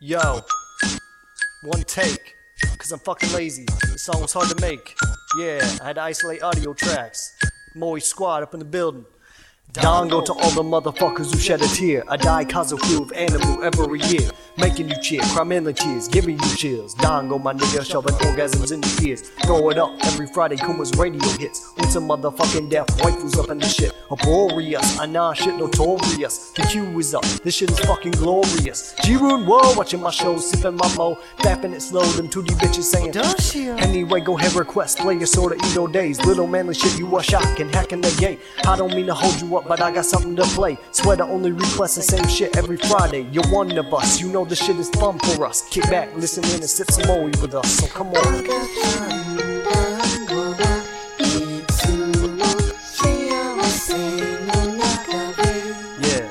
Yo, one take, cause I'm fucking lazy. The song was hard to make. Yeah, I had to isolate audio tracks. Moist squad up in the building. Dongo to all the motherfuckers who shed a tear. I die cause of proof animal every year. Making you cheer, crime in the tears, giving you chills. Dongo, my nigga, shoving orgasms in your ears. Throw it up every Friday, Kuma's radio hits. On some motherfucking death, waifus up in the shit. Uproarious, I nah shit notorious. The Q is up, this shit is fucking glorious. G-Rune, whoa, watching my show, sipping my mo. Fapping it slow, them 2D bitches saying, does she? Anyway, go ahead, request, play your sorta Edo days. Little manly shit, you are shocking, hacking the gate. I don't mean to hold you up, but I got something to play. Swear to only request the same shit every Friday. You're one of us, you know this shit is fun for us. Kick back, listen in and sip some more with us, so come on. Yeah.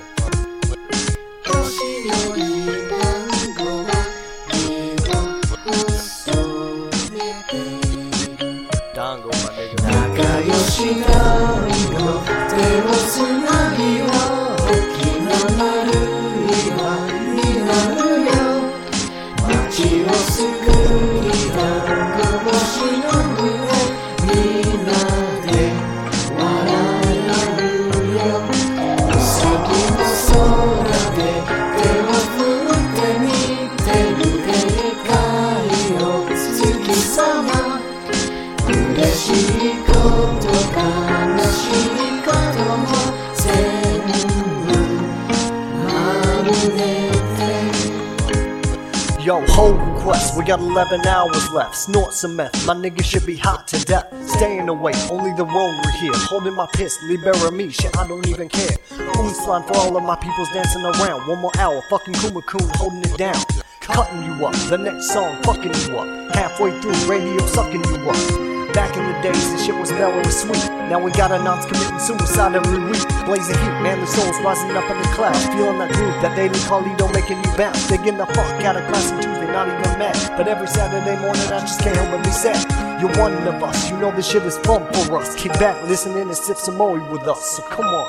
Dongo, my nigga. 仲良し団子手をつなぎよ大きな丸い輪になるよ街を救い団子星の上みんなで笑い合うようさぎの空で手を振って見てるでかいよ月様嬉しいこと悲しいことも全部丸めて Yo, whole request, we got 11 hours left. Snort some meth, my nigga should be hot to death. Staying away, only the road we're here. Holding my piss, libera me, shit, I don't even care. Slime for all of my peoples dancing around. One more hour, fucking Kuma-kun holding it down. Cutting you up, the next song fucking you up. Halfway through, radio sucking you up. Back in the days, this shit was mellow and sweet. Now we got announced committing suicide every week. Blazing heat, man, the soul's rising up in the clouds. Feeling that groove, that daily Carlito making you bounce. They getting the fuck out of class on Tuesday, not even mad. But every Saturday morning, I just can't help but be sad. You're one of us, you know this shit is fun for us. Kick back, listen in and sip some more with us, so come on.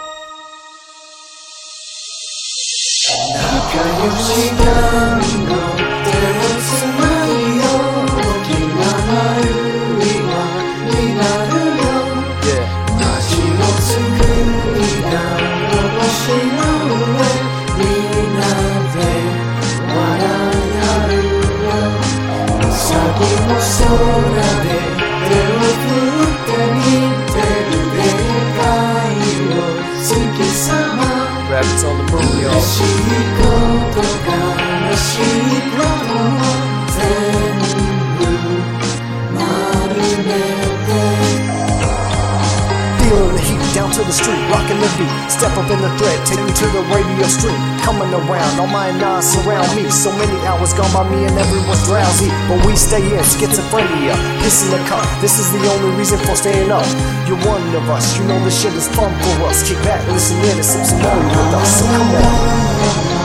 仲良し団子手をつなぎよ大きな丸い輪になるよ街を救い団子星の上みんなで笑い合うようさぎの空で手を振って見てるでかいよ月様 Rabbits on the moon, yo. 嬉しいこと悲しいことも全部丸めて Feeling the heat, down to the street, rocking the beat. Step up in the thread, take me to the radio stream. Coming around, all my nines surround me. So many hours gone by me and everyone's drowsy. But we stay in, schizophrenia, kissing the cup. This is the only reason for staying up. You're one of us, you know this shit is fun for us. Kick back, listen in and sip some more with us, so come on.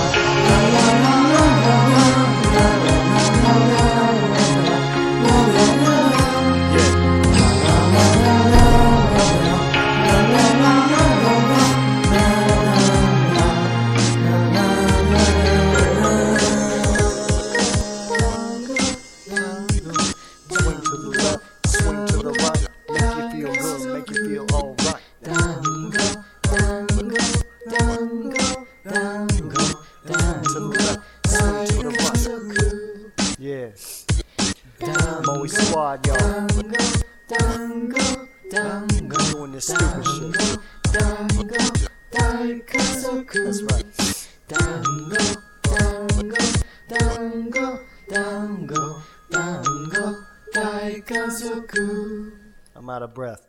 Swing to the right, make you feel good, make you feel alright. Dango, dango, dango, dango, dango, Swing to the right. Yeah. Moe Squad, y'all. dango, dango, Doing this stupid shit. dango, daikazoku. That's right. Dango, dango, dango, dango, dango, daikazoku. I'm out of breath.